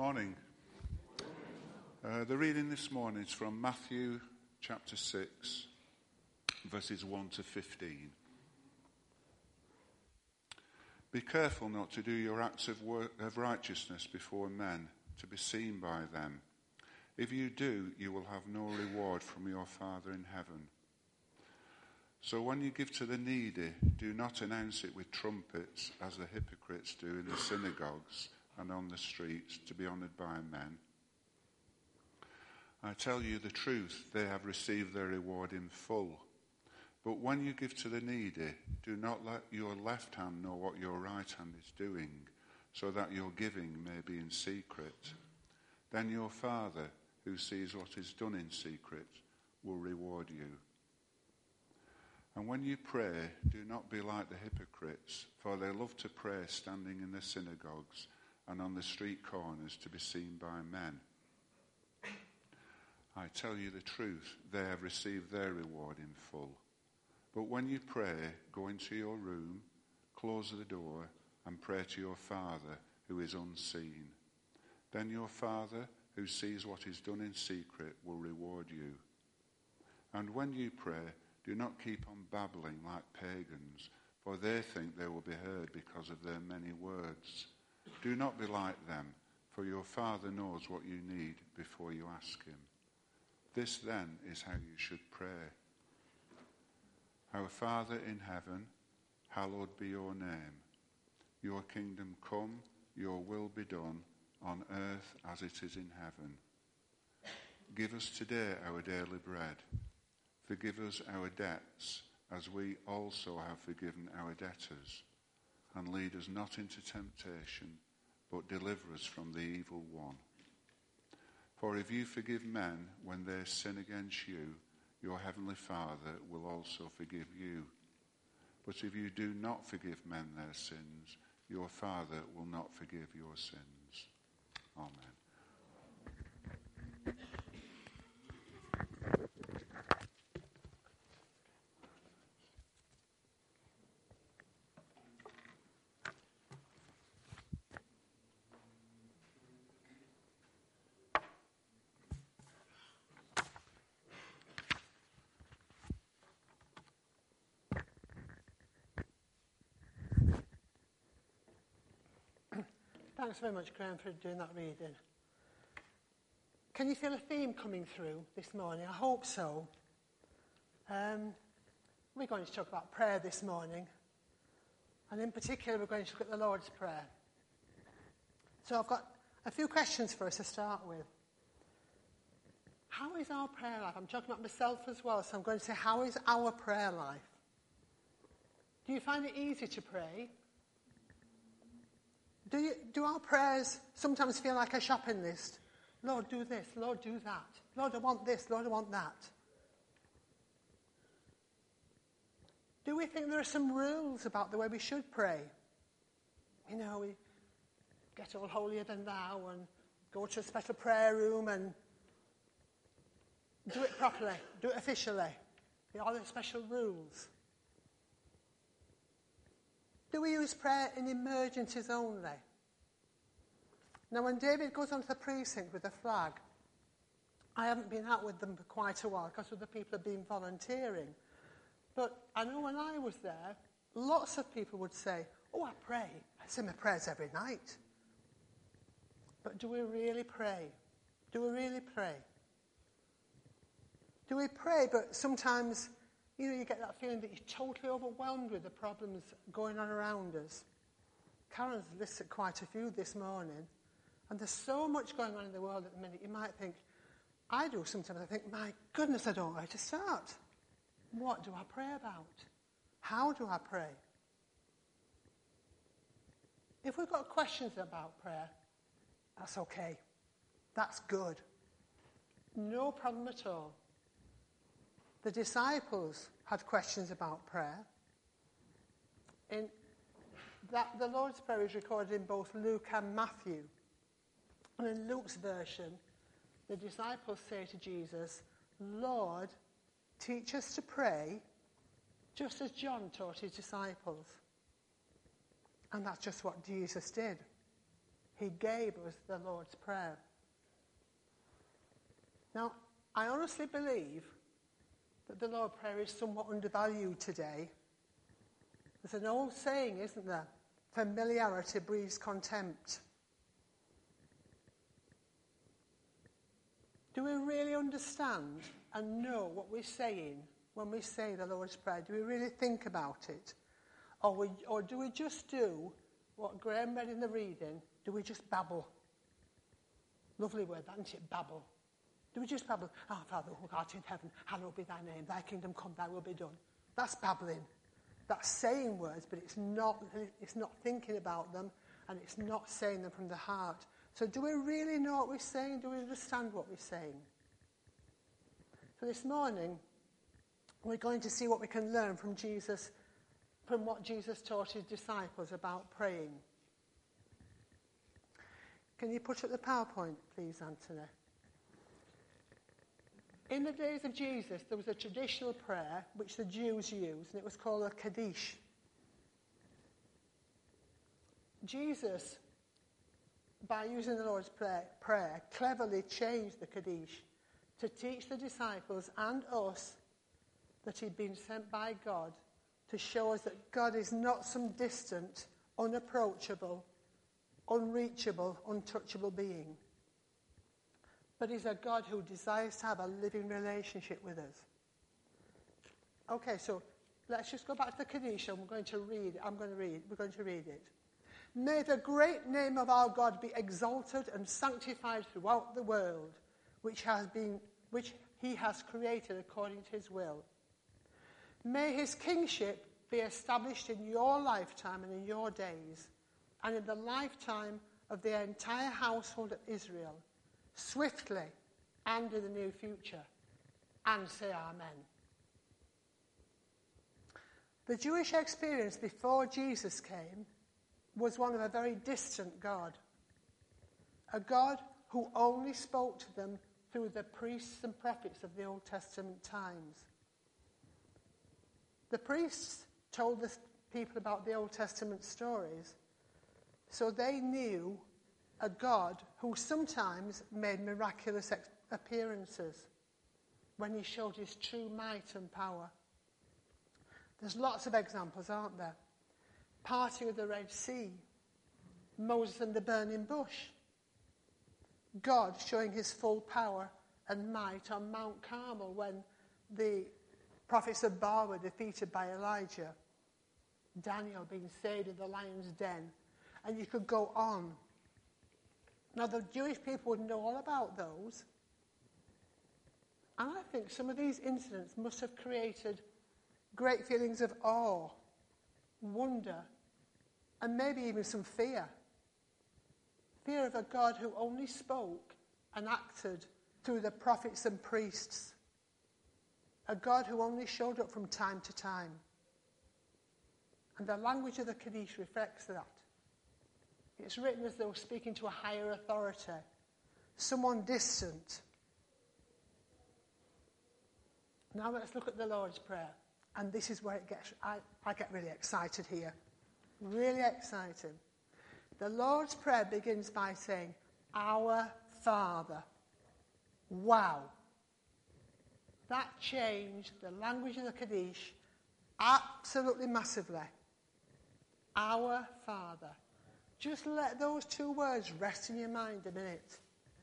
Morning. The reading this morning is from Matthew chapter 6, verses 1 to 15. Be careful not to do your acts of righteousness before men, to be seen by them. If you do, you will have no reward from your Father in heaven. So when you give to the needy, do not announce it with trumpets, as the hypocrites do in the synagogues and on the streets, to be honoured by men. I tell you the truth, they have received their reward in full. But when you give to the needy, do not let your left hand know what your right hand is doing, so that your giving may be in secret. Then your Father, who sees what is done in secret, will reward you. And when you pray, do not be like the hypocrites, for they love to pray standing in the synagogues and on the street corners to be seen by men. I tell you the truth, they have received their reward in full. But when you pray, go into your room, close the door, and pray to your Father who is unseen. Then your Father, who sees what is done in secret, will reward you. And when you pray, do not keep on babbling like pagans, for they think they will be heard because of their many words. Do not be like them, for your Father knows what you need before you ask him. This then is how you should pray. Our Father in heaven, hallowed be your name. Your kingdom come, your will be done, on earth as it is in heaven. Give us today our daily bread. Forgive us our debts, as we also have forgiven our debtors. And lead us not into temptation, but deliver us from the evil one. For if you forgive men when they sin against you, your heavenly Father will also forgive you. But if you do not forgive men their sins, your Father will not forgive your sins. Amen. Thanks very much, Graham, for doing that reading. Can you feel a theme coming through this morning? I hope so. We're going to talk about prayer this morning. And in particular, we're going to look at the Lord's Prayer. So I've got a few questions for us to start with. How is our prayer life? I'm talking about myself as well, so I'm going to say, how is our prayer life? Do you find it easy to pray? Do our prayers sometimes feel like a shopping list? Lord, do this. Lord, do that. Lord, I want this. Lord, I want that. Do we think there are some rules about the way we should pray? You know, we get all holier than thou and go to a special prayer room and do it properly, do it officially. Are there special rules? Do we use prayer in emergencies only? Now, when David goes onto the precinct with a flag, I haven't been out with them for quite a while because other people have been volunteering. But I know when I was there, lots of people would say, oh, I pray. I say my prayers every night. But do we really pray? Do we really pray? Do we pray, but sometimes you get that feeling that you're totally overwhelmed with the problems going on around us. Karen's listed quite a few this morning. And there's so much going on in the world at the minute, you might think, I do sometimes, I think, my goodness, I don't know where to start. What do I pray about? How do I pray? If we've got questions about prayer, that's okay. That's good. No problem at all. The disciples had questions about prayer. The Lord's Prayer is recorded in both Luke and Matthew. And in Luke's version, the disciples say to Jesus, Lord, teach us to pray just as John taught his disciples. And that's just what Jesus did. he gave us the Lord's Prayer. Now, I honestly believe that the Lord's Prayer is somewhat undervalued today. There's an old saying, isn't there? Familiarity breeds contempt. Do we really understand and know what we're saying when we say the Lord's Prayer? Do we really think about it? Or do we just do what Graham read in the reading? Do we just babble? Lovely word, isn't it? Babble. Do we just babble? Our Father who art in heaven, hallowed be thy name. Thy kingdom come, thy will be done. That's babbling. That's saying words, but it's not thinking about them, and it's not saying them from the heart. So do we really know what we're saying? Do we understand what we're saying? So this morning, we're going to see what we can learn from Jesus, from what Jesus taught his disciples about praying. Can you put up the PowerPoint, please, Anthony? In the days of Jesus, there was a traditional prayer which the Jews used, and it was called a Kaddish. Jesus, by using the Lord's Prayer, cleverly changed the Kaddish to teach the disciples and us that he'd been sent by God to show us that God is not some distant, unapproachable, unreachable, untouchable being, but he's a God who desires to have a living relationship with us. Okay, so let's just go back to the Kaddish, and we're going to read it. May the great name of our God be exalted and sanctified throughout the world, which he has created according to his will. May his kingship be established in your lifetime and in your days, and in the lifetime of the entire household of Israel, swiftly and in the near future. And say amen. The Jewish experience before Jesus came was one of a very distant God. A God who only spoke to them through the priests and prophets of the Old Testament times. The priests told the people about the Old Testament stories, so they knew a God who sometimes made miraculous appearances when he showed his true might and power. There's lots of examples, aren't there? Parting of the Red Sea, Moses and the burning bush, God showing his full power and might on Mount Carmel when the prophets of Baal were defeated by Elijah, Daniel being saved in the lion's den, and you could go on. Now, the Jewish people would know all about those, and I think some of these incidents must have created great feelings of awe, wonder, and maybe even some fear. Fear of a God who only spoke and acted through the prophets and priests. A God who only showed up from time to time. And the language of the Kaddish reflects that. It's written as though speaking to a higher authority, someone distant. Now let's look at the Lord's Prayer. And this is where I get really excited here. Really excited. The Lord's Prayer begins by saying, Our Father. Wow. That changed the language of the Kaddish absolutely massively. Our Father. Just let those two words rest in your mind a minute.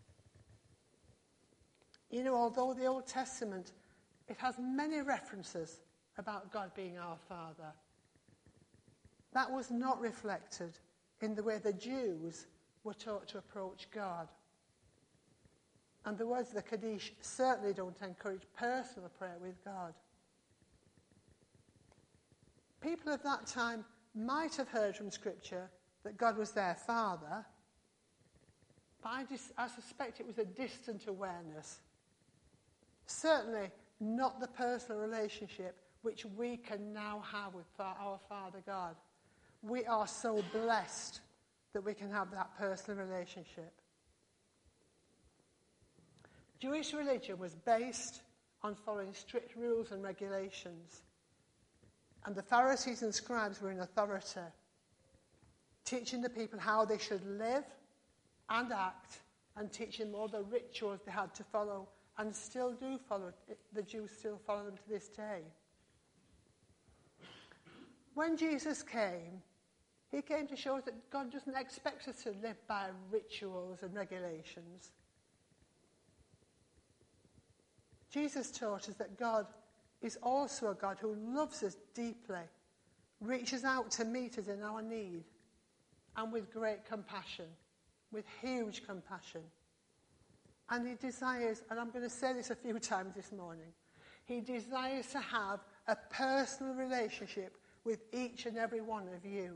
You know, although the Old Testament, it has many references about God being our Father, that was not reflected in the way the Jews were taught to approach God. And the words of the Kaddish certainly don't encourage personal prayer with God. People of that time might have heard from Scripture that God was their Father, but I suspect it was a distant awareness. Certainly not the personal relationship which we can now have with our Father God. We are so blessed that we can have that personal relationship. Jewish religion was based on following strict rules and regulations. And the Pharisees and scribes were in authority, teaching the people how they should live and act, and teach them all the rituals they had to follow, and still do follow. The Jews still follow them to this day. When Jesus came, he came to show us that God doesn't expect us to live by rituals and regulations. Jesus taught us that God is also a God who loves us deeply, reaches out to meet us in our need, and with great compassion, with huge compassion. And he desires, and I'm going to say this a few times this morning, he desires to have a personal relationship with each and every one of you.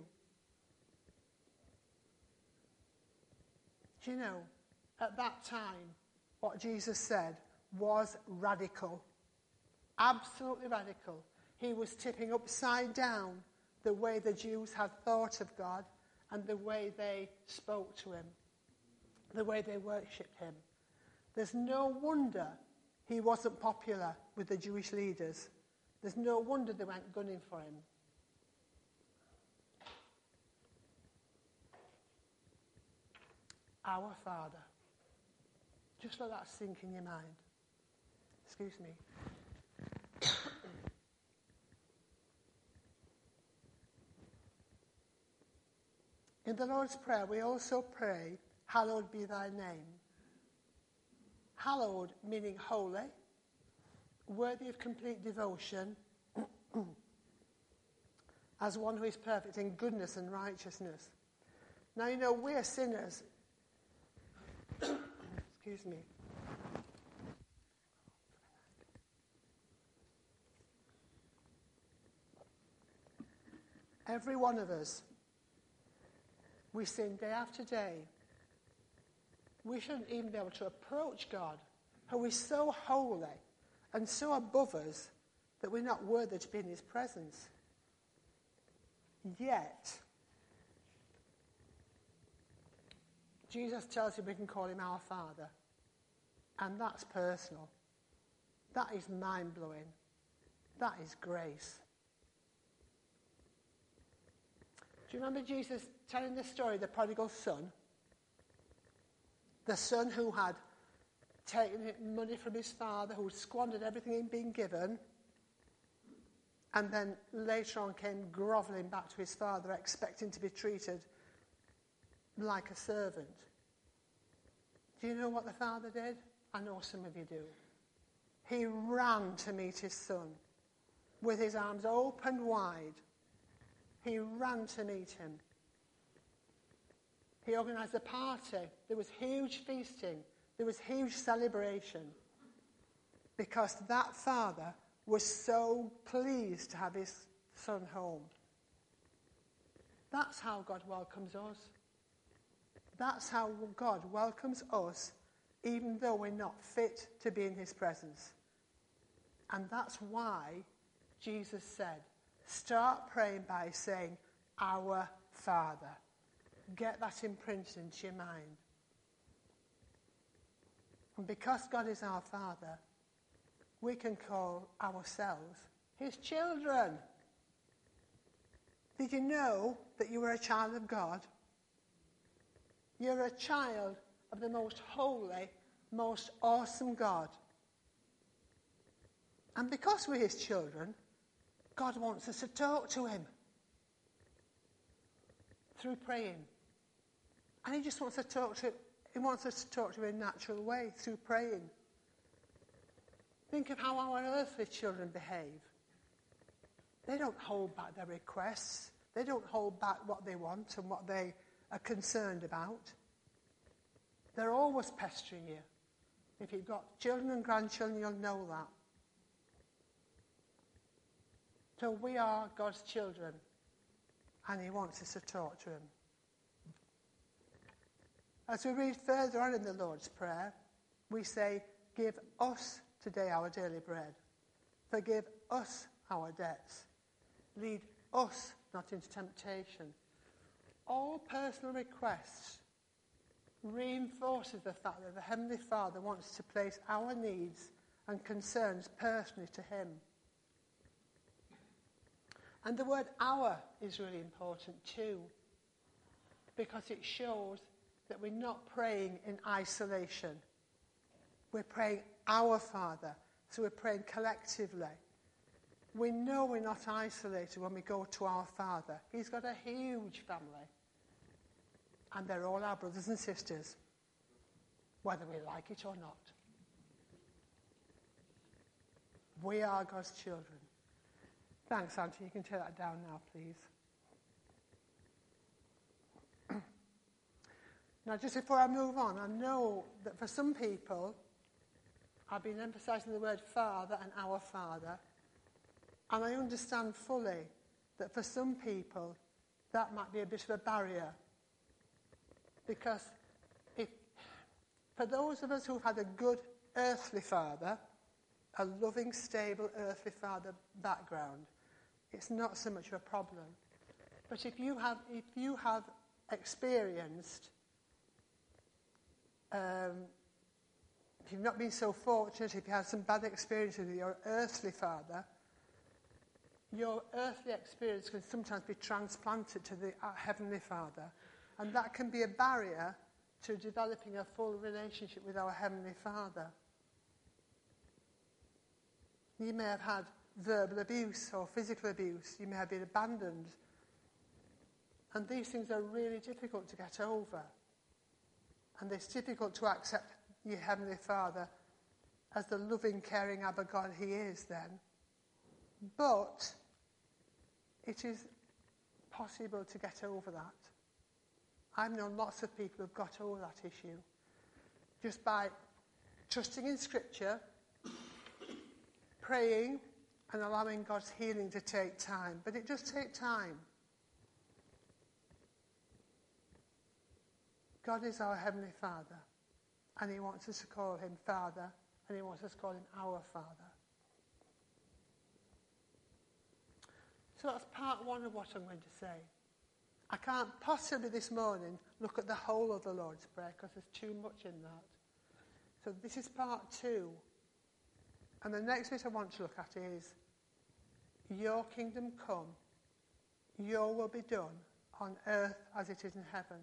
Do you know, at that time, what Jesus said was radical. Absolutely radical. He was tipping upside down the way the Jews had thought of God and the way they spoke to him, the way they worshipped him. There's no wonder he wasn't popular with the Jewish leaders. There's no wonder they went gunning for him. Our Father. Just let that sink in your mind. Excuse me. In the Lord's Prayer, we also pray, hallowed be thy name. Hallowed, meaning holy, worthy of complete devotion, as one who is perfect in goodness and righteousness. Now, you know, we're sinners. Excuse me. Every one of us, we sin day after day. We shouldn't even be able to approach God, who is so holy and so above us that we're not worthy to be in his presence. Yet, Jesus tells you we can call him our Father. And that's personal. That is mind-blowing. That is grace. Do you remember Jesus telling the story of the prodigal son? The son who had taken money from his father, who squandered everything he'd been given, and then later on came grovelling back to his father, expecting to be treated like a servant. Do you know what the father did? I know some of you do. He ran to meet his son with his arms open wide. He ran to meet him. He organised a party. There was huge feasting. There was huge celebration. Because that father was so pleased to have his son home. That's how God welcomes us. That's how God welcomes us, even though we're not fit to be in his presence. And that's why Jesus said, start praying by saying, our Father. Get that imprinted into your mind. And because God is our Father, we can call ourselves his children. Did you know that you were a child of God? You're a child of the most holy, most awesome God. And because we're his children, God wants us to talk to him through praying. And he just wants to talk to he wants us to talk to him in a natural way, through praying. Think of how our earthly children behave. They don't hold back their requests. They don't hold back what they want and what they are concerned about. They're always pestering you. If you've got children and grandchildren, you'll know that. So we are God's children, and he wants us to talk to him. As we read further on in the Lord's Prayer, we say, give us today our daily bread. Forgive us our debts. Lead us not into temptation. All personal requests reinforces the fact that the Heavenly Father wants to place our needs and concerns personally to him. And the word our is really important too, because it shows that we're not praying in isolation. We're praying our Father, so we're praying collectively. We know we're not isolated when we go to our Father. He's got a huge family. And they're all our brothers and sisters, whether we like it or not. We are God's children. Thanks, Auntie. You can take that down now, please. Now, just before I move on, I know that for some people, I've been emphasising the word Father and our Father. And I understand fully that for some people, that might be a bit of a barrier. Because for those of us who've had a good earthly father, a loving, stable earthly father background, it's not so much of a problem. But if you have experienced, if you've not been so fortunate, if you had some bad experiences with your earthly father, your earthly experience can sometimes be transplanted to the Heavenly Father. And that can be a barrier to developing a full relationship with our Heavenly Father. You may have had verbal abuse or physical abuse. You may have been abandoned. And these things are really difficult to get over. And it's difficult to accept your Heavenly Father as the loving, caring Abba God He is then. But it is possible to get over that. I've known lots of people who've got over that issue just by trusting in Scripture, praying, and allowing God's healing to take time. But it does take time. God is our Heavenly Father, and He wants us to call Him Father, and He wants us to call Him our Father. So that's part one of what I'm going to say. I can't possibly this morning look at the whole of the Lord's Prayer because there's too much in that. So this is part two. And the next bit I want to look at is, your kingdom come, your will be done on earth as it is in heaven.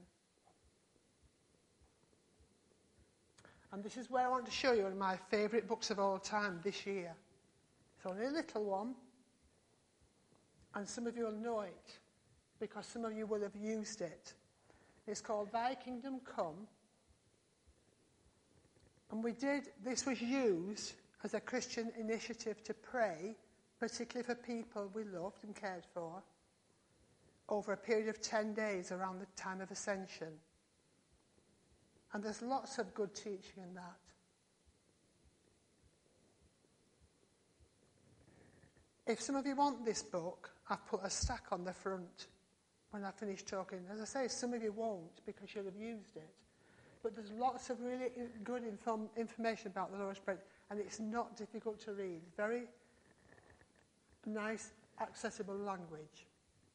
And this is where I want to show you one of my favourite books of all time this year. It's only a little one, and some of you will know it, because some of you will have used it. It's called Thy Kingdom Come. And this was used as a Christian initiative to pray, particularly for people we loved and cared for, over a period of 10 days around the time of Ascension. And there's lots of good teaching in that. If some of you want this book, I've put a stack on the front when I finish talking. As I say, some of you won't because you'll have used it. But there's lots of really good information about the Lord's Prayer, and it's not difficult to read. Very nice, accessible language.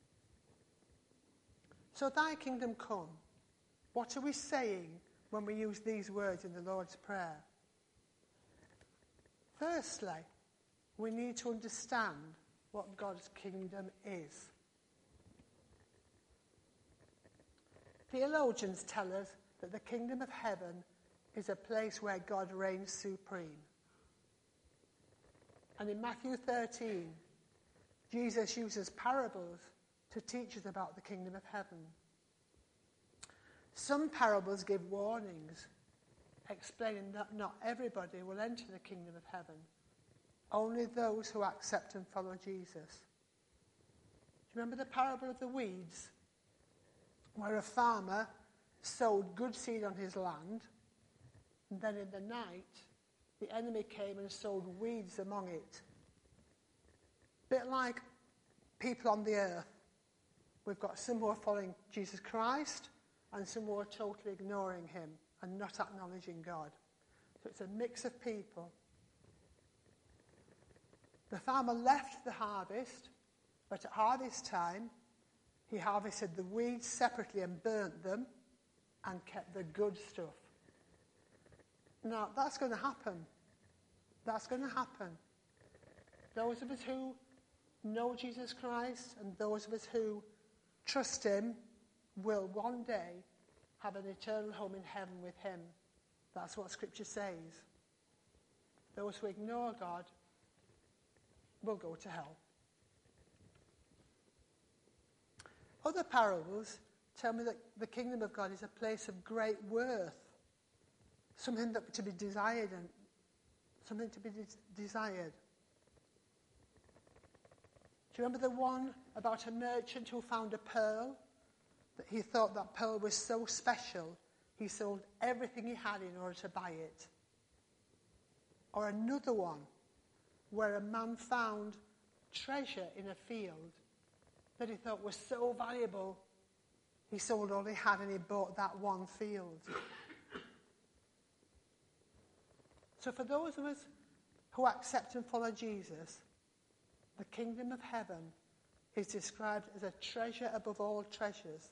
So, Thy kingdom come. What are we saying when we use these words in the Lord's Prayer? Firstly, we need to understand what God's kingdom is. Theologians tell us that the kingdom of heaven is a place where God reigns supreme. And in Matthew 13, Jesus uses parables to teach us about the kingdom of heaven. Some parables give warnings, explaining that not everybody will enter the kingdom of heaven, only those who accept and follow Jesus. Do you remember the parable of the weeds? Where a farmer sowed good seed on his land, and then in the night, the enemy came and sowed weeds among it. Bit like people on the earth. We've got some who are following Jesus Christ, and some who are totally ignoring him and not acknowledging God. So it's a mix of people. The farmer left the harvest, but at harvest time, he harvested the weeds separately and burnt them and kept the good stuff. Now, that's going to happen. That's going to happen. Those of us who know Jesus Christ and those of us who trust him will one day have an eternal home in heaven with him. That's what Scripture says. Those who ignore God will go to hell. Other parables tell me that the kingdom of God is a place of great worth, something that to be desired and something to be desired. Do you remember the one about a merchant who found a pearl? That he thought that pearl was so special, he sold everything he had in order to buy it. Or another one, where a man found treasure in a field that he thought was so valuable, he sold all he had and he bought that one field. So for those of us who accept and follow Jesus, the kingdom of heaven is described as a treasure above all treasures.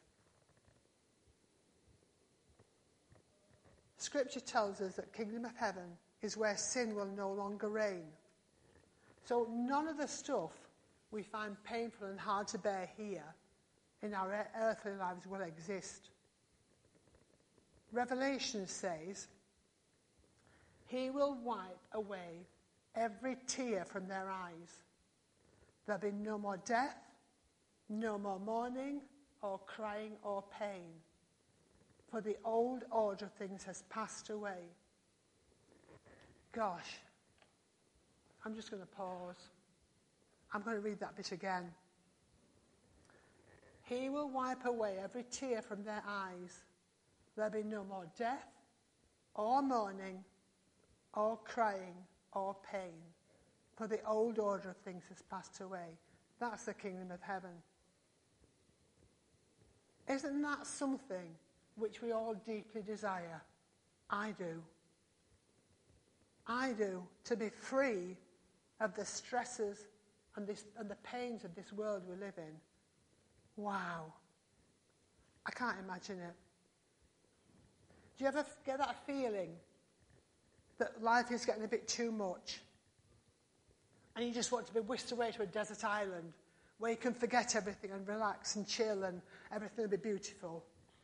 Scripture tells us that kingdom of heaven is where sin will no longer reign. So none of the stuff we find painful and hard to bear here in our earthly lives will exist. Revelation says, he will wipe away every tear from their eyes. There'll be no more death, no more mourning, or crying, or pain. For the old order of things has passed away. Gosh, I'm just going to pause. I'm going to read that bit again. He will wipe away every tear from their eyes. There'll be no more death, or mourning, or crying, or pain. For the old order of things has passed away. That's the kingdom of heaven. Isn't that something which we all deeply desire? I do. I do, to be free of the stresses and the pains of this world we live in. Wow. I can't imagine it. Do you ever get that feeling that life is getting a bit too much? And you just want to be whisked away to a desert island where you can forget everything and relax and chill and everything will be beautiful?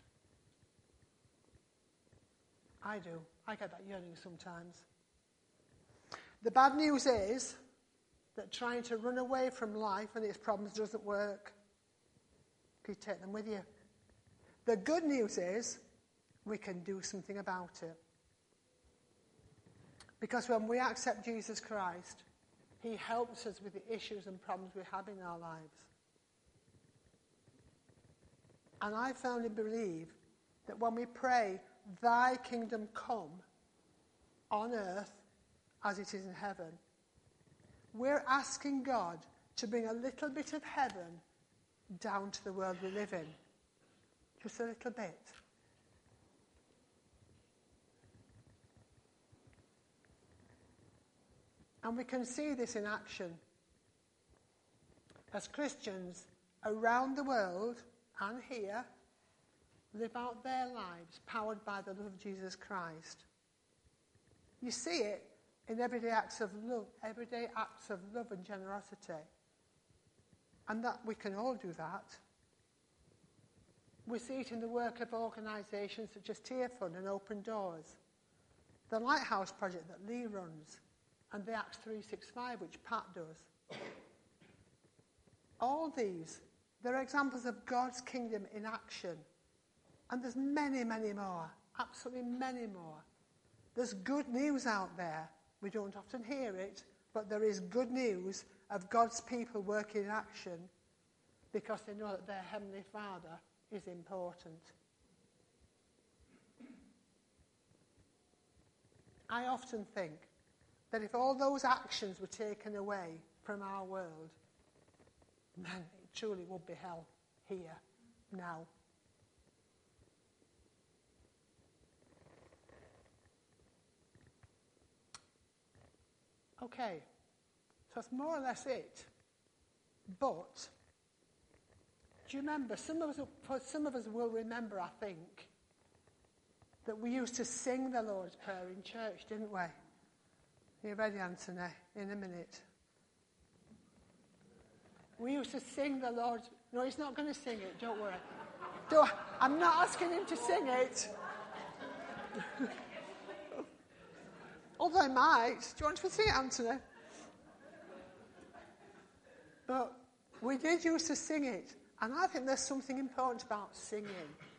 I do. I get that yearning sometimes. The bad news is that trying to run away from life and its problems doesn't work. You take them with you. The good news is we can do something about it. Because when we accept Jesus Christ, he helps us with the issues and problems we have in our lives. And I firmly believe that when we pray, thy kingdom come on earth as it is in heaven, we're asking God to bring a little bit of heaven down to the world we live in. Just a little bit. And we can see this in action as Christians around the world and here live out their lives powered by the love of Jesus Christ. You see it in everyday acts of love and generosity. And that we can all do that. We see it in the work of organisations such as Tear Fund and Open Doors, the Lighthouse Project that Lee runs, and the Acts 365 which Pat does. All these, they're examples of God's kingdom in action. And there's many, many more, absolutely many more. There's good news out there. We don't often hear it, but there is good news of God's people working in action because they know that their Heavenly Father is important. I often think that if all those actions were taken away from our world, man, it truly would be hell here, now. Okay, so that's more or less it. But, do you remember, some of us will remember, I think, that we used to sing the Lord's Prayer in church, didn't we? Are you ready, Anthony? In a minute. We used to sing the Lord's... No, he's not going to sing it, don't worry. I'm not asking him to sing it. Although I might. Do you want to sing it, Anthony? But we did used to sing it. And I think there's something important about singing.